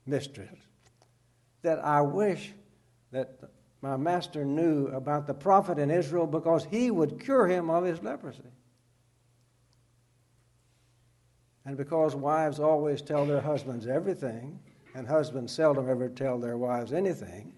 mysteries that I wish that my master knew about the prophet in Israel, because he would cure him of his leprosy. And because wives always tell their husbands everything, and husbands seldom ever tell their wives anything,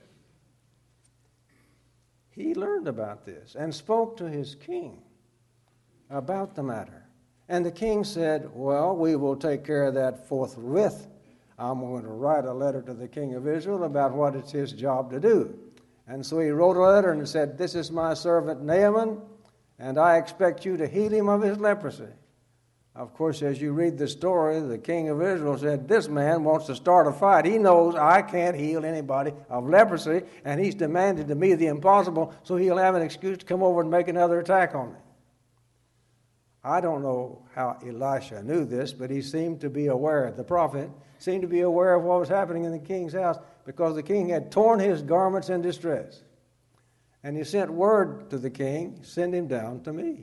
he learned about this and spoke to his king about the matter. And the king said, well, we will take care of that forthwith. I'm going to write a letter to the king of Israel about what it's his job to do. And so he wrote a letter and said, this is my servant Naaman, and I expect you to heal him of his leprosy. Of course, as you read the story, the king of Israel said, this man wants to start a fight. He knows I can't heal anybody of leprosy, and he's demanded to me the impossible, so he'll have an excuse to come over and make another attack on me. I don't know how Elisha knew this, but he seemed to be aware, the prophet seemed to be aware of what was happening in the king's house, because the king had torn his garments in distress. And he sent word to the king, send him down to me.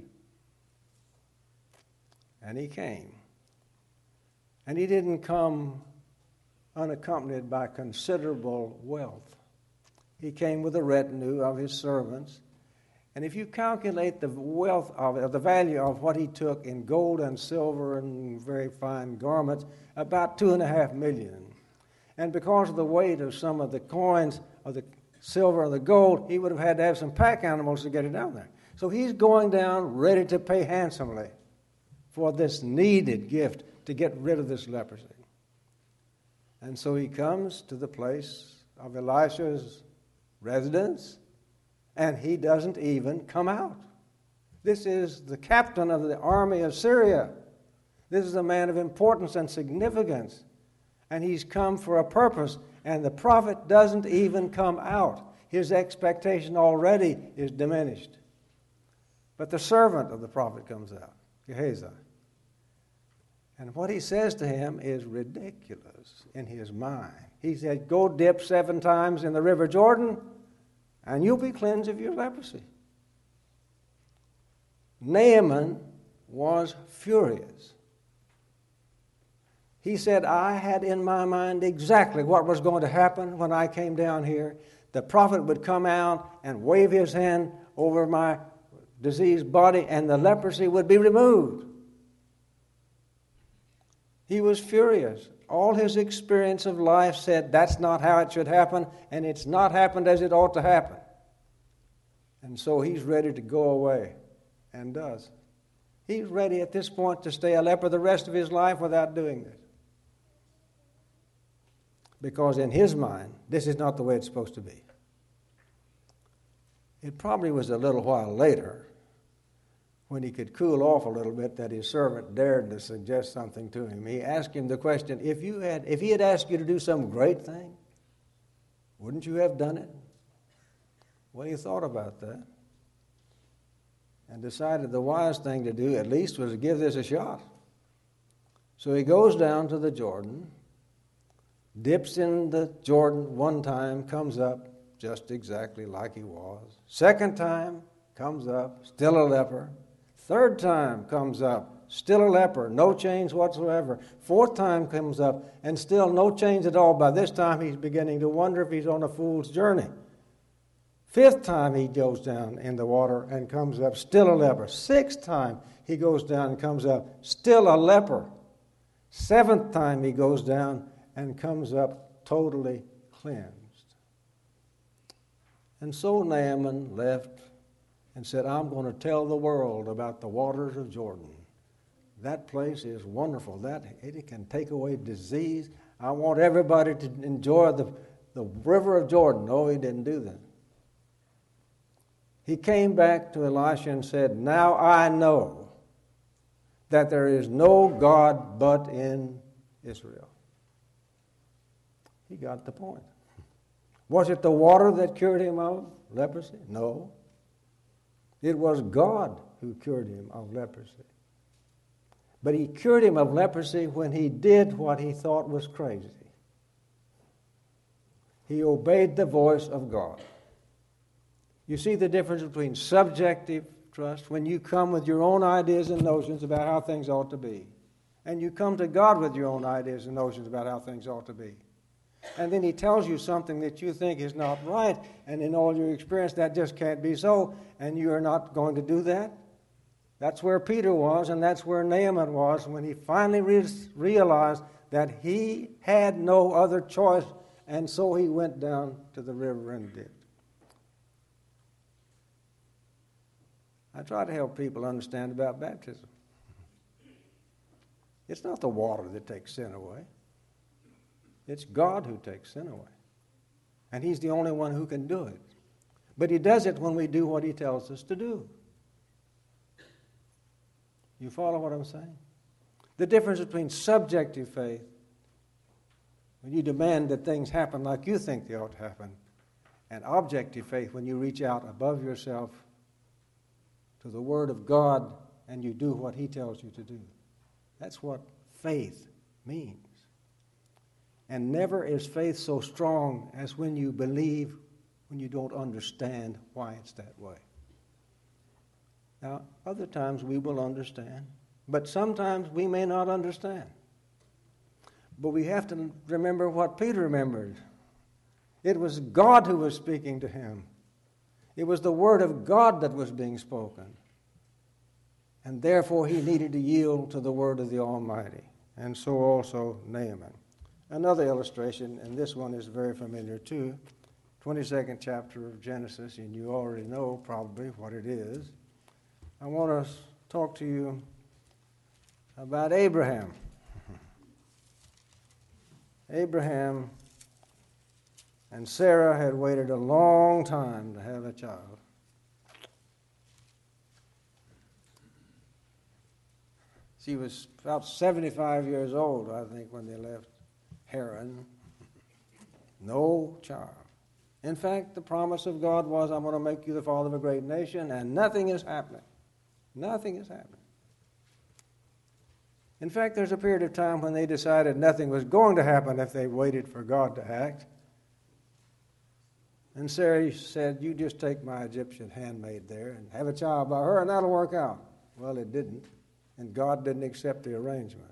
And he came. And he didn't come unaccompanied by considerable wealth. He came with a retinue of his servants. And if you calculate the wealth of the value of what he took in gold and silver and very fine garments, about $2.5 million. And because of the weight of some of the coins of the silver and the gold, he would have had to have some pack animals to get it down there. So he's going down ready to pay handsomely for this needed gift to get rid of this leprosy. And so he comes to the place of Elisha's residence, and he doesn't even come out. This is the captain of the army of Syria. This is a man of importance and significance, and he's come for a purpose, and the prophet doesn't even come out. His expectation already is diminished. But the servant of the prophet comes out, Gehazi. And what he says to him is ridiculous in his mind. He said, go dip 7 times in the river Jordan, and you'll be cleansed of your leprosy. Naaman was furious. He said, I had in my mind exactly what was going to happen when I came down here. The prophet would come out and wave his hand over my diseased body, and the leprosy would be removed. He was furious. All his experience of life said that's not how it should happen, and it's not happened as it ought to happen. And so he's ready to go away, and does. He's ready at this point to stay a leper the rest of his life without doing this. Because in his mind, this is not the way it's supposed to be. It probably was a little while later, when he could cool off a little bit, that his servant dared to suggest something to him. He asked him the question, if he had asked you to do some great thing, wouldn't you have done it? Well, he thought about that and decided the wise thing to do at least was to give this a shot. So he goes down to the Jordan, dips in the Jordan 1 time, comes up just exactly like he was. 2nd time, comes up, still a leper. 3rd time comes up, still a leper, no change whatsoever. 4th time comes up, and still no change at all. By this time, he's beginning to wonder if he's on a fool's journey. 5th time he goes down in the water and comes up, still a leper. 6th time he goes down and comes up, still a leper. 7th time he goes down and comes up totally cleansed. And so Naaman left and said, I'm going to tell the world about the waters of Jordan. That place is wonderful. It can take away disease. I want everybody to enjoy the river of Jordan. No, he didn't do that. He came back to Elisha and said, now I know that there is no God but in Israel. He got the point. Was it the water that cured him of leprosy? No. It was God who cured him of leprosy. But he cured him of leprosy when he did what he thought was crazy. He obeyed the voice of God. You see the difference between subjective trust, when you come with your own ideas and notions about how things ought to be, And you come to God with your own ideas and notions about how things ought to be. And then he tells you something that you think is not right, and in all your experience that just can't be so, and you are not going to do that. That's where Peter was, and that's where Naaman was when he finally realized that he had no other choice, and so he went down to the river and did. I try to help people understand about baptism. It's not the water that takes sin away. It's God who takes sin away. And he's the only one who can do it. But he does it when we do what he tells us to do. You follow what I'm saying? The difference between subjective faith, when you demand that things happen like you think they ought to happen, and objective faith, when you reach out above yourself to the Word of God and you do what he tells you to do. That's what faith means. And never is faith so strong as when you believe when you don't understand why it's that way. Now, other times we will understand, but sometimes we may not understand. But we have to remember what Peter remembered. It was God who was speaking to him. It was the Word of God that was being spoken. And therefore he needed to yield to the Word of the Almighty. And so also Naaman. Another illustration, and this one is very familiar too, 22nd chapter of Genesis, and you already know probably what it is. I want to talk to you about Abraham. Abraham and Sarah had waited a long time to have a child. She was about 75 years old, I think, when they left Haran. No child. In fact, the promise of God was, I'm going to make you the father of a great nation, and nothing is happening. Nothing is happening. In fact, there's a period of time when they decided nothing was going to happen if they waited for God to act. And Sarah said, you just take my Egyptian handmaid there and have a child by her, and that'll work out. Well, it didn't, and God didn't accept the arrangement.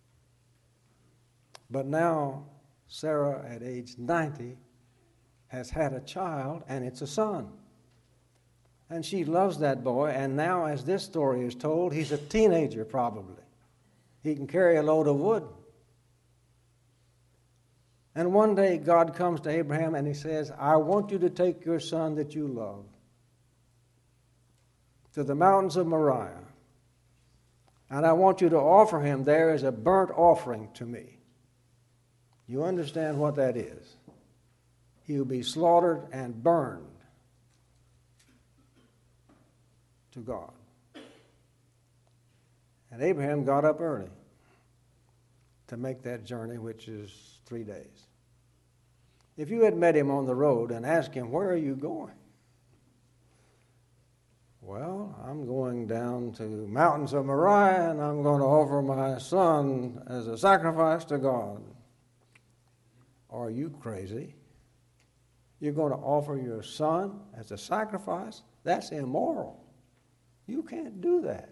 But now, Sarah, at age 90, has had a child, and it's a son. And she loves that boy, and now, as this story is told, he's a teenager probably. He can carry a load of wood. And one day, God comes to Abraham and he says, I want you to take your son that you love to the mountains of Moriah, and I want you to offer him there as a burnt offering to me. You understand what that is? He will be slaughtered and burned to God. And Abraham got up early to make that journey, which is 3 days. If you had met him on the road and asked him, where are you going? Well, I'm going down to the mountains of Moriah, and I'm going to offer my son as a sacrifice to God. Are you crazy? You're going to offer your son as a sacrifice? That's immoral. You can't do that.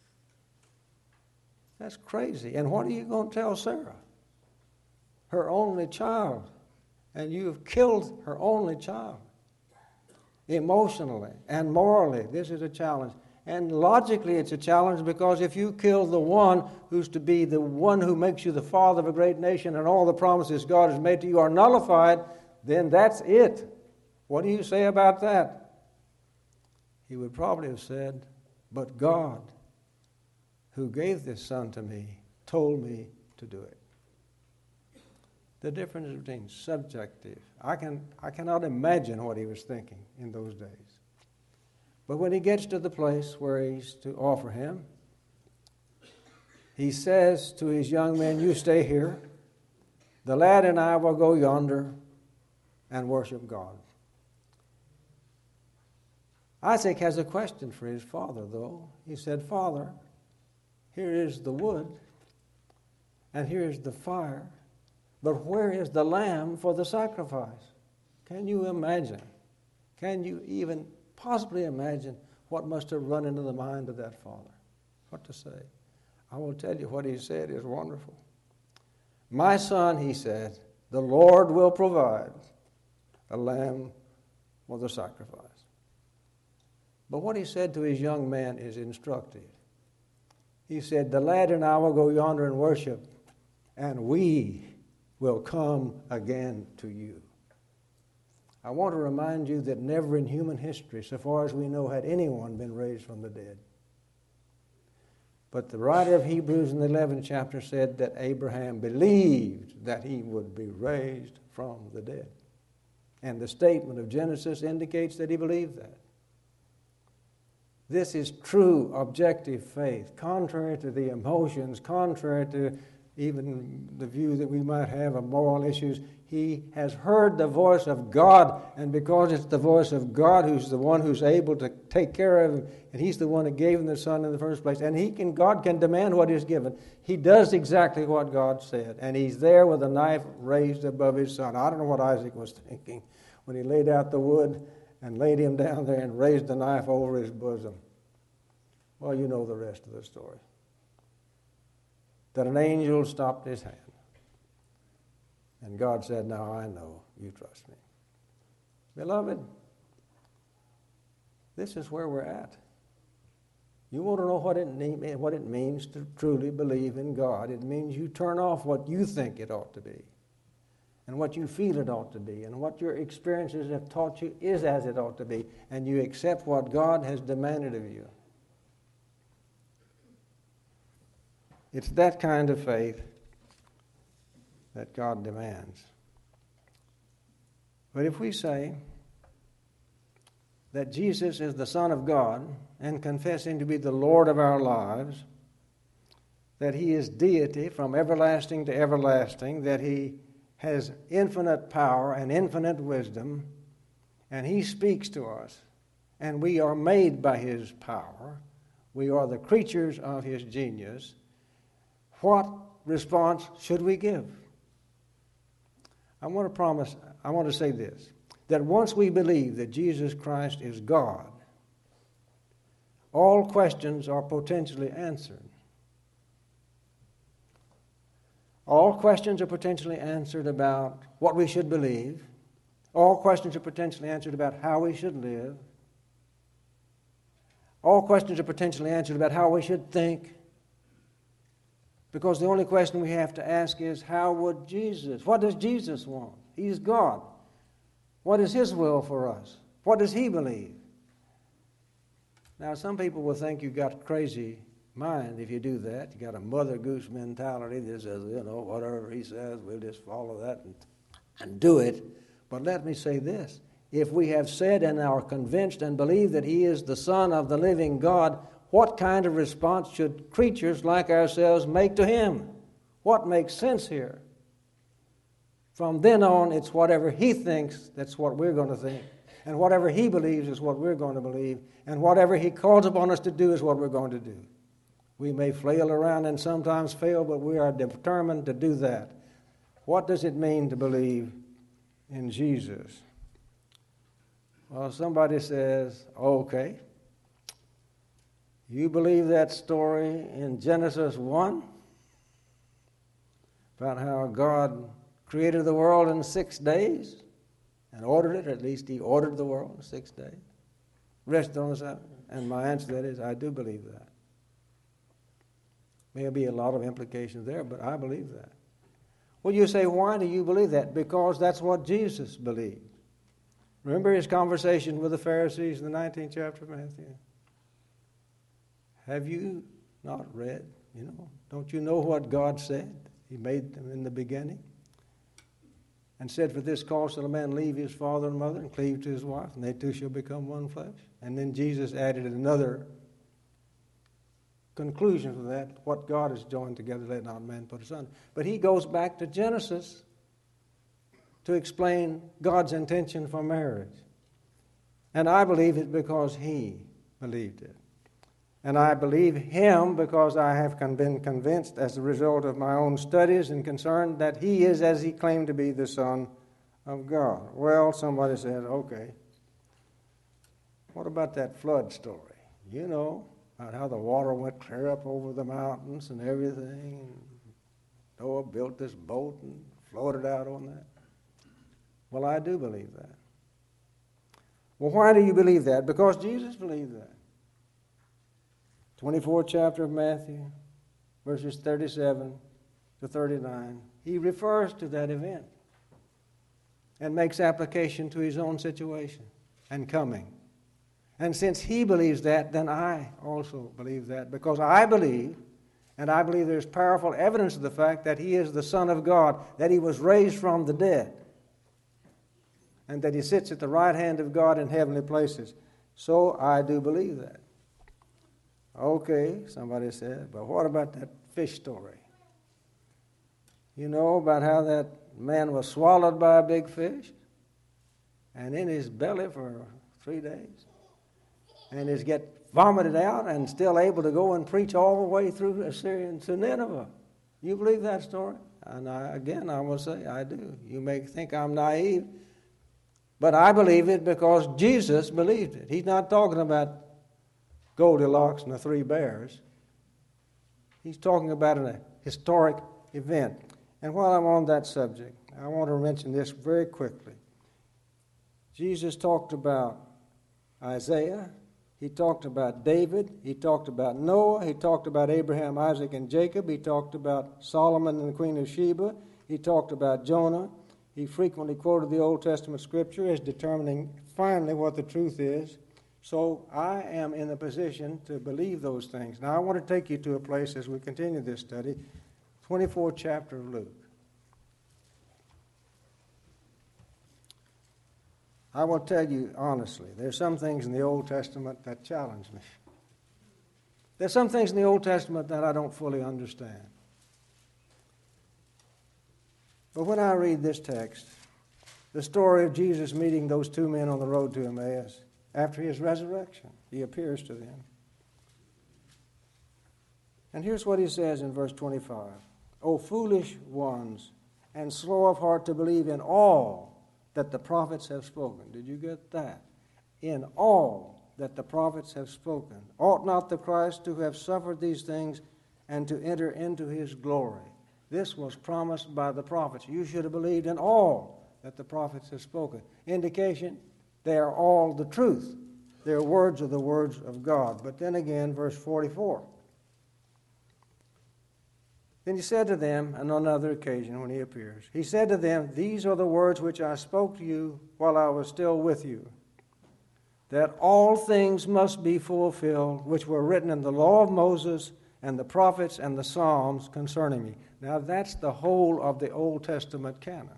That's crazy. And what are you going to tell Sarah? Her only child. And you have killed her only child. Emotionally and morally, this is a challenge. And logically, it's a challenge because if you kill the one who's to be the one who makes you the father of a great nation and all the promises God has made to you are nullified, then that's it. What do you say about that? He would probably have said, but God, who gave this son to me, told me to do it. The difference between subjective. I cannot imagine what he was thinking in those days. But when he gets to the place where he's to offer him, he says to his young men, you stay here. The lad and I will go yonder and worship God. Isaac has a question for his father, though. He said, Father, here is the wood, and here is the fire, but where is the lamb for the sacrifice? Can you imagine? Can you even possibly imagine what must have run into the mind of that father? What to say? I will tell you what he said is wonderful. My son, he said, the Lord will provide a lamb for the sacrifice. But what he said to his young man is instructive. He said, the lad and I will go yonder and worship, and we will come again to you. I want to remind you that never in human history, so far as we know, had anyone been raised from the dead. But the writer of Hebrews in the 11th chapter said that Abraham believed that he would be raised from the dead. And the statement of Genesis indicates that he believed that. This is true objective faith, contrary to the emotions, contrary to even the view that we might have of moral issues. He has heard the voice of God, and because it's the voice of God who's the one who's able to take care of him, and he's the one that gave him the Son in the first place, and God can demand what is given. He does exactly what God said, and he's there with a knife raised above his son. I don't know what Isaac was thinking when he laid out the wood and laid him down there and raised the knife over his bosom. Well, you know the rest of the story. That an angel stopped his hand. And God said, now I know you trust me. Beloved, this is where we're at. You want to know what it means to truly believe in God. It means you turn off what you think it ought to be, and what you feel it ought to be, and what your experiences have taught you is as it ought to be, and you accept what God has demanded of you. It's that kind of faith that God demands. But if we say that Jesus is the Son of God and confess him to be the Lord of our lives, that he is deity from everlasting to everlasting, that he has infinite power and infinite wisdom, and he speaks to us, and we are made by his power, we are the creatures of his genius, what response should we give? I want to say this, that once we believe that Jesus Christ is God, all questions are potentially answered. All questions are potentially answered about what we should believe. All questions are potentially answered about how we should live. All questions are potentially answered about how we should think. Because the only question we have to ask is, what does Jesus want? He's God. What is his will for us? What does he believe? Now, some people will think you've got a crazy mind if you do that. You got a mother goose mentality that says, whatever he says, we'll just follow that and do it. But let me say this. If we have said and are convinced and believe that he is the Son of the living God, what kind of response should creatures like ourselves make to him? What makes sense here? From then on, it's whatever he thinks, that's what we're going to think. And whatever he believes is what we're going to believe. And whatever he calls upon us to do is what we're going to do. We may flail around and sometimes fail, but we are determined to do that. What does it mean to believe in Jesus? Well, somebody says, okay, you believe that story in Genesis 1 about how God created the world in 6 days and ordered it, or at least he ordered the world in 6 days, rested on the Sabbath? And my answer to that is, I do believe that. May be a lot of implications there, but I believe that. Well, you say, why do you believe that? Because that's what Jesus believed. Remember his conversation with the Pharisees in the 19th chapter of Matthew? Have you not read? Don't you know what God said? He made them in the beginning. And said, for this cause shall a man leave his father and mother and cleave to his wife, and they two shall become one flesh. And then Jesus added another conclusion to that. What God has joined together, let not man put asunder. But he goes back to Genesis to explain God's intention for marriage. And I believe it because he believed it. And I believe him because I have been convinced as a result of my own studies and concern that he is, as he claimed to be, the Son of God. Well, somebody said, okay, what about that flood story? about how the water went clear up over the mountains and everything. And Noah built this boat and floated out on that. Well, I do believe that. Well, why do you believe that? Because Jesus believed that. 24th chapter of Matthew, verses 37 to 39, he refers to that event and makes application to his own situation and coming. And since he believes that, then I also believe that, because I believe, and I believe there's powerful evidence of the fact that he is the Son of God, that he was raised from the dead, and that he sits at the right hand of God in heavenly places. So I do believe that. Okay, somebody said, but what about that fish story? You know about how that man was swallowed by a big fish and in his belly for 3 days, and is get vomited out and still able to go and preach all the way through Assyria to Nineveh. You believe that story? And I will say I do. You may think I'm naive, but I believe it because Jesus believed it. He's not talking about Goldilocks and the 3 bears. He's talking about a historic event. And while I'm on that subject, I want to mention this very quickly. Jesus talked about Isaiah. He talked about David. He talked about Noah. He talked about Abraham, Isaac, and Jacob. He talked about Solomon and the Queen of Sheba. He talked about Jonah. He frequently quoted the Old Testament scripture as determining finally what the truth is. So I am in a position to believe those things. Now I want to take you to a place as we continue this study, 24th chapter of Luke. I will tell you honestly, there's some things in the Old Testament that challenge me. There's some things in the Old Testament that I don't fully understand. But when I read this text, the story of Jesus meeting those 2 men on the road to Emmaus, after his resurrection, he appears to them. And here's what he says in verse 25. O foolish ones, and slow of heart to believe in all that the prophets have spoken. Did you get that? In all that the prophets have spoken. Ought not the Christ to have suffered these things and to enter into his glory? This was promised by the prophets. You should have believed in all that the prophets have spoken. Indication, they are all the truth. Their words are the words of God. But then again, verse 44. Then he said to them, and on another occasion when he appears, he said to them, these are the words which I spoke to you while I was still with you, that all things must be fulfilled which were written in the law of Moses and the prophets and the Psalms concerning me. Now that's the whole of the Old Testament canon.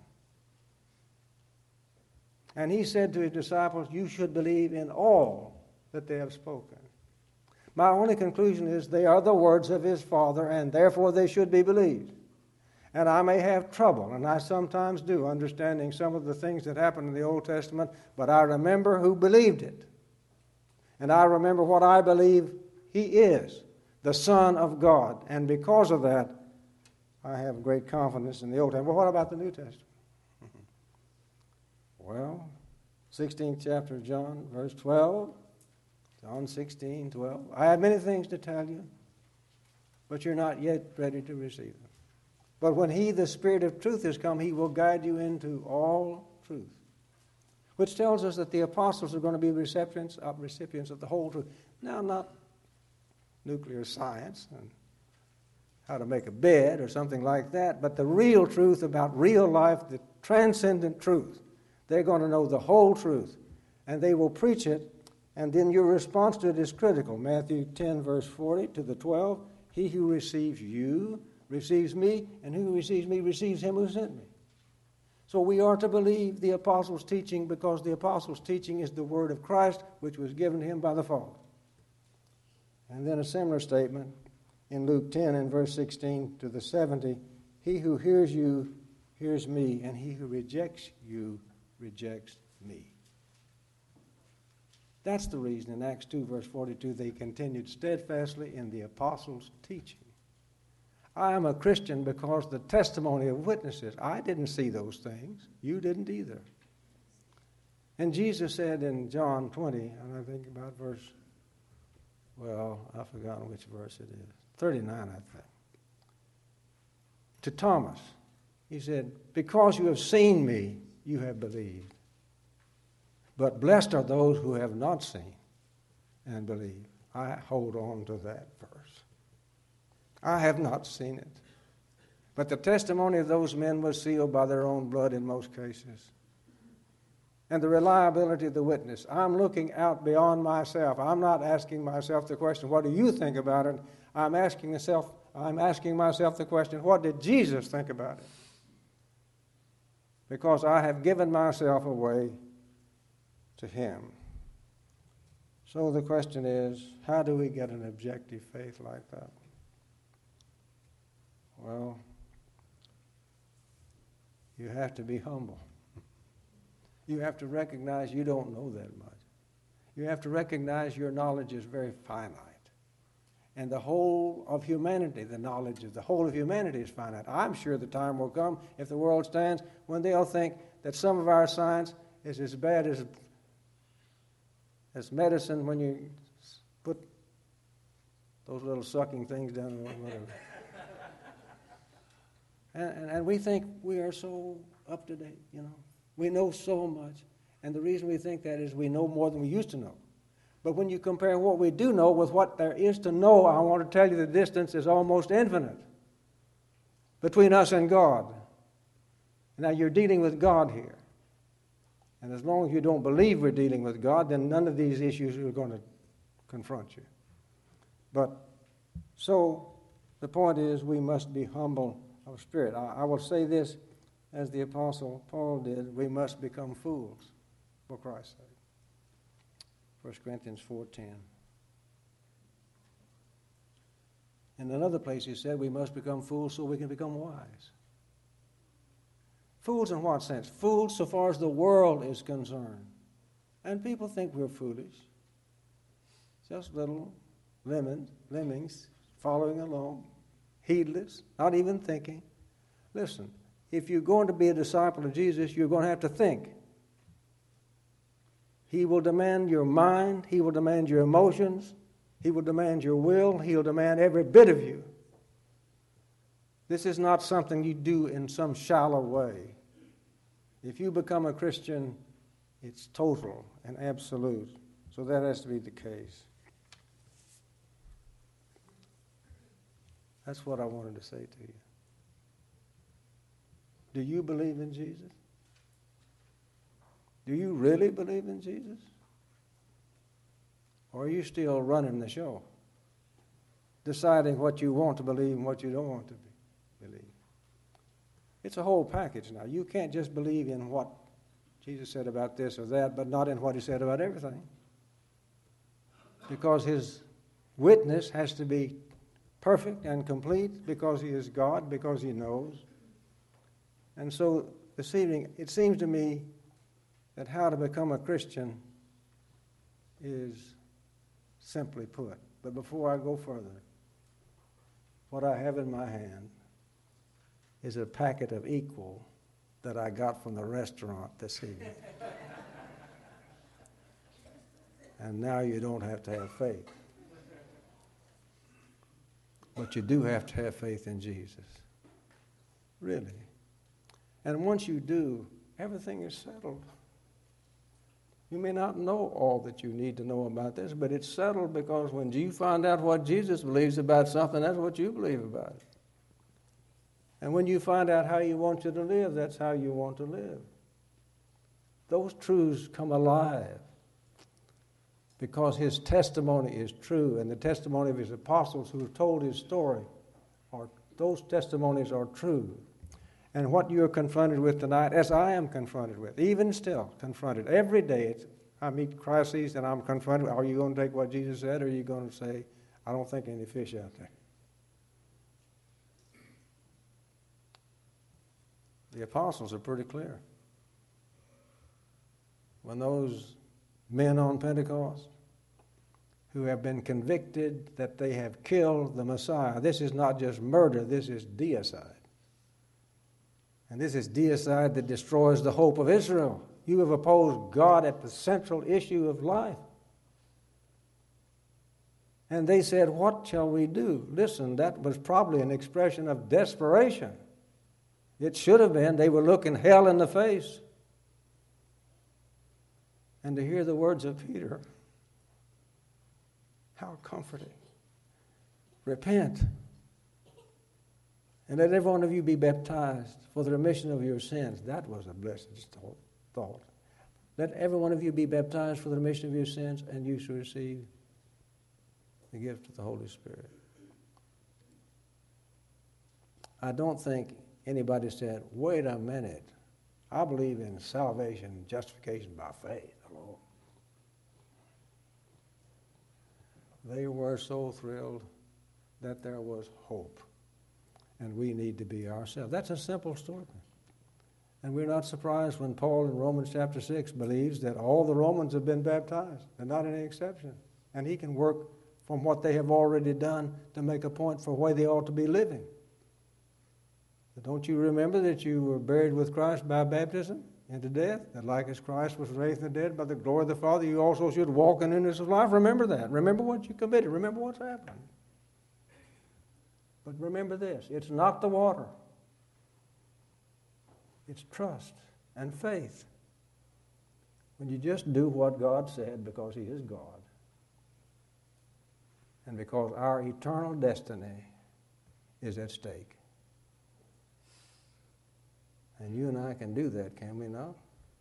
And he said to his disciples, you should believe in all that they have spoken. My only conclusion is they are the words of his Father, and therefore they should be believed. And I may have trouble, and I sometimes do, understanding some of the things that happened in the Old Testament, but I remember who believed it. And I remember what I believe he is, the Son of God. And because of that, I have great confidence in the Old Testament. Well, what about the New Testament? Well, 16th chapter of John, verse 12. John 16:12. I have many things to tell you, but you're not yet ready to receive them. But when he, the Spirit of truth, is come, he will guide you into all truth. Which tells us that the apostles are going to be recipients of the whole truth. Now, not nuclear science and how to make a bed or something like that, but the real truth about real life, the transcendent truth. They're going to know the whole truth, and they will preach it. And then your response to it is critical. Matthew 10, verse 40 to the 12. He who receives you receives me, and who receives me receives him who sent me. So we are to believe the apostles' teaching because the apostles' teaching is the word of Christ, which was given to him by the Father. And then a similar statement in Luke 10 and verse 16 to the 70. He who hears you hears me, and he who rejects you rejects me. That's the reason in Acts 2, verse 42, they continued steadfastly in the apostles' teaching. I am a Christian because the testimony of witnesses. I didn't see those things. You didn't either. And Jesus said in John 20, and I think about verse well, I've forgotten which verse it is. 39, I think. To Thomas, he said, because you have seen me, you have believed. But blessed are those who have not seen and believe. I hold on to that verse. I have not seen it. But the testimony of those men was sealed by their own blood in most cases. And the reliability of the witness. I'm looking out beyond myself. I'm not asking myself the question, what do you think about it? I'm asking myself the question, what did Jesus think about it? Because I have given myself away to him. So the question is, how do we get an objective faith like that? Well, you have to be humble. You have to recognize you don't know that much. You have to recognize your knowledge is very finite. And the whole of humanity, the knowledge of the whole of humanity is finite. I'm sure the time will come, if the world stands, when they'll think that some of our science is as bad as medicine when you put those little sucking things down or whatever. And we think we are so up to date, you know. We know so much. And the reason we think that is we know more than we used to know. But when you compare what we do know with what there is to know, I want to tell you the distance is almost infinite between us and God. Now you're dealing with God here. And as long as you don't believe we're dealing with God, then none of these issues are going to confront you. But so the point is we must be humble of spirit. I will say this as the Apostle Paul did, we must become fools for Christ's sake. 1 Corinthians 4:10. In another place he said we must become fools so we can become wise. Fools in what sense? Fools so far as the world is concerned. And people think we're foolish. Just little lemmings following along, heedless, not even thinking. Listen, if you're going to be a disciple of Jesus, you're going to have to think. He will demand your mind. He will demand your emotions. He will demand your will. He'll demand every bit of you. This is not something you do in some shallow way. If you become a Christian, it's total and absolute. So that has to be the case. That's what I wanted to say to you. Do you believe in Jesus? Do you really believe in Jesus? Or are you still running the show, deciding what you want to believe and what you don't want to believe? It's a whole package now. You can't just believe in what Jesus said about this or that, but not in what he said about everything. Because his witness has to be perfect and complete, because he is God, because he knows. And so this evening, it seems to me that how to become a Christian is simply put. But before I go further, what I have in my hand is a packet of Equal that I got from the restaurant this evening. And now you don't have to have faith. But you do have to have faith in Jesus. Really. And once you do, everything is settled. You may not know all that you need to know about this, but it's settled because when you find out what Jesus believes about something, that's what you believe about it. And when you find out how he wants you to live, that's how you want to live. Those truths come alive because his testimony is true, and the testimony of his apostles who have told his story, those testimonies are true. And what you're confronted with tonight, as I am confronted with, even still confronted, every day I meet crises and I'm confronted, are you going to take what Jesus said, or are you going to say, I don't think any fish out there? The apostles are pretty clear. When those men on Pentecost who have been convicted that they have killed the Messiah, this is not just murder, this is deicide. And this is deicide that destroys the hope of Israel. You have opposed God at the central issue of life. And they said, "What shall we do?" Listen, that was probably an expression of desperation. It should have been. They were looking hell in the face. And to hear the words of Peter, how comforting. Repent, and let every one of you be baptized for the remission of your sins. That was a blessed thought. Let every one of you be baptized for the remission of your sins, and you shall receive the gift of the Holy Spirit. I don't think anybody said, "Wait a minute, I believe in salvation, justification by faith alone." They were so thrilled that there was hope, and we need to be ourselves. That's a simple story. And we're not surprised when Paul in Romans chapter 6 believes that all the Romans have been baptized, and not any exception. And he can work from what they have already done to make a point for where they ought to be living. But don't you remember that you were buried with Christ by baptism into death? That like as Christ was raised from the dead by the glory of the Father, you also should walk in newness of life. Remember that. Remember what you committed. Remember what's happened. But remember this, it's not the water. It's trust and faith. When you just do what God said because He is God, and because our eternal destiny is at stake. And you and I can do that, can we not?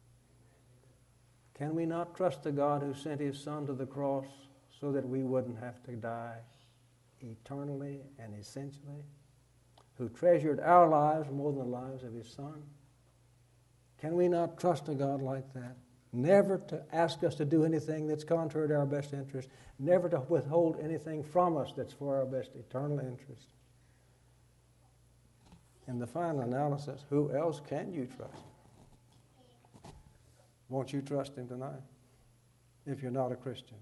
Can we not trust the God who sent His Son to the cross so that we wouldn't have to die eternally and essentially? Who treasured our lives more than the lives of His Son? Can we not trust a God like that? Never to ask us to do anything that's contrary to our best interest. Never to withhold anything from us that's for our best eternal interest. In the final analysis, who else can you trust? Won't you trust Him tonight if you're not a Christian?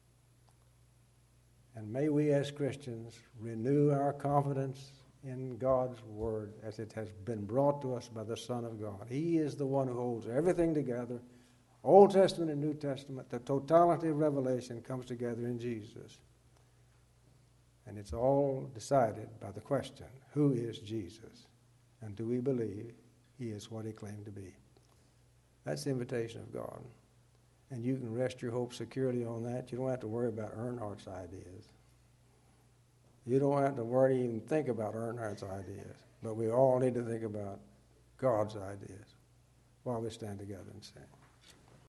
And may we as Christians renew our confidence in God's Word as it has been brought to us by the Son of God. He is the one who holds everything together. Old Testament and New Testament, the totality of revelation comes together in Jesus. And it's all decided by the question, who is Jesus? And do we believe He is what He claimed to be? That's the invitation of God. And you can rest your hope securely on that. You don't have to worry about Earnhardt's ideas. You don't have to worry, even think about Earnhardt's ideas. But we all need to think about God's ideas while we stand together and sing.